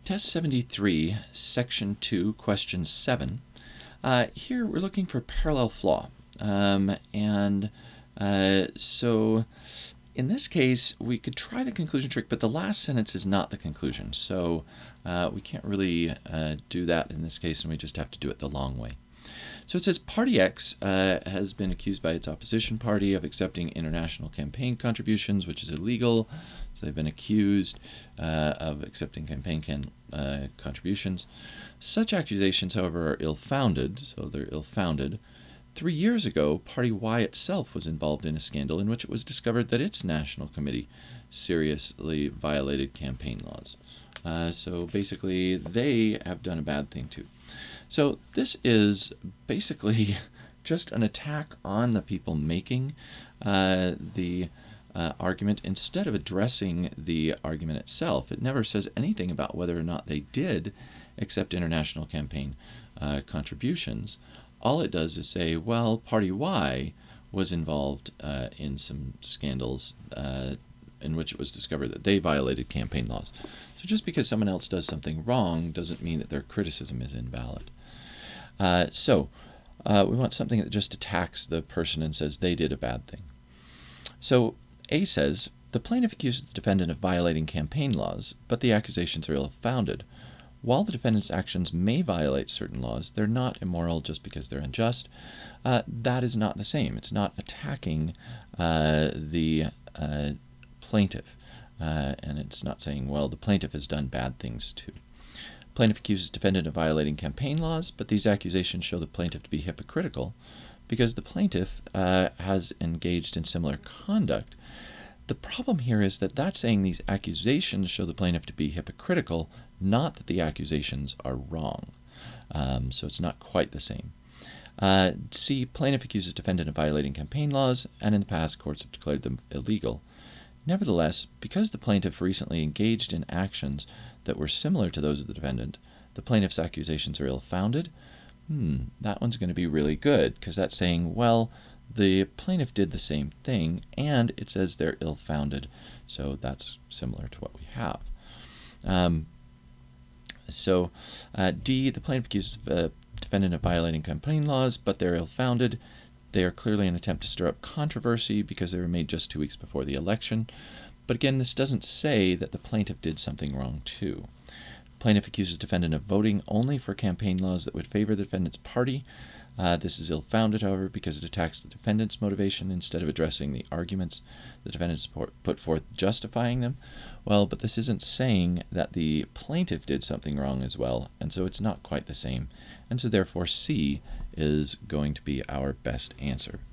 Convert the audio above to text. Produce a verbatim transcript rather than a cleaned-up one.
Test seventy-three, Section two, Question seven. Uh, here we're looking for parallel flaw. Um, and uh, so in this case, we could try the conclusion trick, but the last sentence is not the conclusion. So uh, we can't really uh, do that in this case, and we just have to do it the long way. So it says Party X uh, has been accused by its opposition party of accepting international campaign contributions, which is illegal. So they've been accused uh, of accepting campaign can, uh, contributions. Such accusations, however, are ill-founded, so they're ill-founded. Three years ago, Party Y itself was involved in a scandal in which it was discovered that its national committee seriously violated campaign laws. Uh, so basically, they have done a bad thing too. So this is basically just an attack on the people making uh, the uh, argument instead of addressing the argument itself. It never says anything about whether or not they did accept international campaign uh, contributions. All it does is say, well, Party Y was involved uh, in some scandals uh, in which it was discovered that they violated campaign laws. So just because someone else does something wrong doesn't mean that their criticism is invalid. Uh, so uh, we want something that just attacks the person and says they did a bad thing. So A says, the plaintiff accuses the defendant of violating campaign laws, but the accusations are ill-founded. While the defendant's actions may violate certain laws, they're not immoral just because they're unjust. Uh, that is not the same. It's not attacking uh, the uh, plaintiff. Uh, and it's not saying, well, the plaintiff has done bad things too. Plaintiff accuses defendant of violating campaign laws, but these accusations show the plaintiff to be hypocritical because the plaintiff uh, has engaged in similar conduct. The problem here is that that's saying these accusations show the plaintiff to be hypocritical, not that the accusations are wrong. Um, so it's not quite the same. Uh, C, plaintiff accuses defendant of violating campaign laws, and in the past courts have declared them illegal. Nevertheless, because the plaintiff recently engaged in actions that were similar to those of the defendant, the plaintiff's accusations are ill-founded. Hmm, that one's going to be really good, because that's saying, well, the plaintiff did the same thing, and it says they're ill-founded, so that's similar to what we have. Um, so, uh, D, the plaintiff accuses the defendant of violating campaign laws, but they're ill-founded. They are clearly an attempt to stir up controversy because they were made just two weeks before the election. But again, this doesn't say that the plaintiff did something wrong too. Plaintiff accuses defendant of voting only for campaign laws that would favor the defendant's party. Uh, this is ill-founded, however, because it attacks the defendant's motivation instead of addressing the arguments the defendants put forth justifying them. Well, but this isn't saying that the plaintiff did something wrong as well, and so it's not quite the same. And so therefore C is going to be our best answer.